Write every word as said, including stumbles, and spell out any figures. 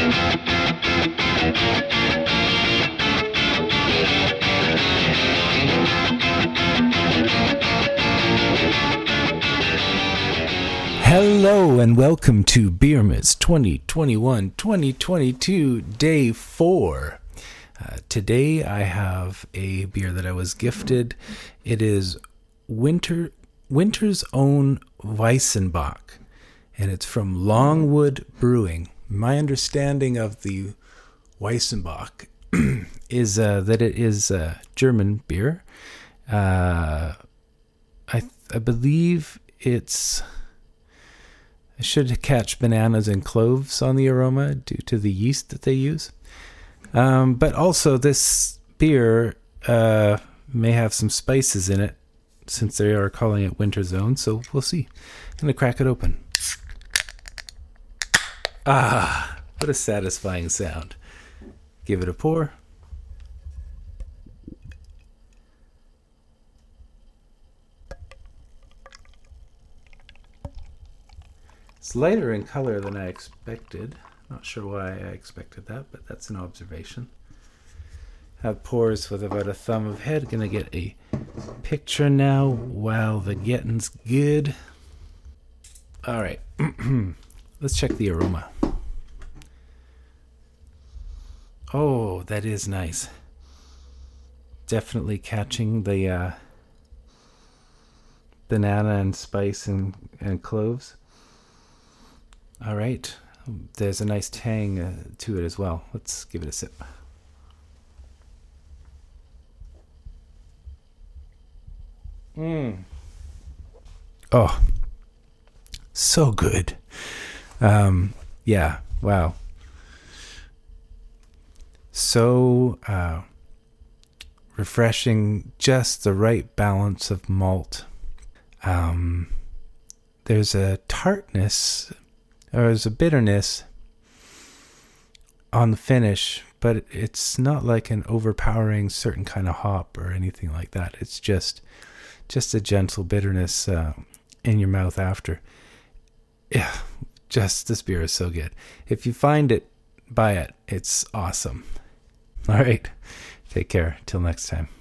Hello and welcome to Beermas twenty twenty-one twenty twenty-two Day four. Uh, today I have a beer that I was gifted. It is Winter Winter's Own Weissenbach, and it's from Longwood Brewing. My understanding of the Weissenbach is uh, that it is a German beer. Uh, I I believe it's... I should catch bananas and cloves on the aroma due to the yeast that they use. Um, but also this beer uh, may have some spices in it since they are calling it Winter's Own. So we'll see. I'm going to crack it open. Ah, what a satisfying sound. Give it a pour. It's lighter in color than I expected. Not sure why I expected that, but that's an observation. Have pours with about a thumb of head. Gonna get a picture now while the getting's good. All right, let's check the aroma. Oh, that is nice. Definitely catching the uh, banana and spice and, and cloves. All right, there's a nice tang uh, to it as well. Let's give it a sip. Mmm. Oh, so good. Um, yeah, wow. So uh, refreshing, just the right balance of malt. Um, there's a tartness... There's a bitterness on the finish, but it's not like an overpowering certain kind of hop or anything like that. It's just just a gentle bitterness uh, in your mouth after. Yeah, just this beer is so good. If you find it, buy it. It's awesome. All right, take care. Till next time.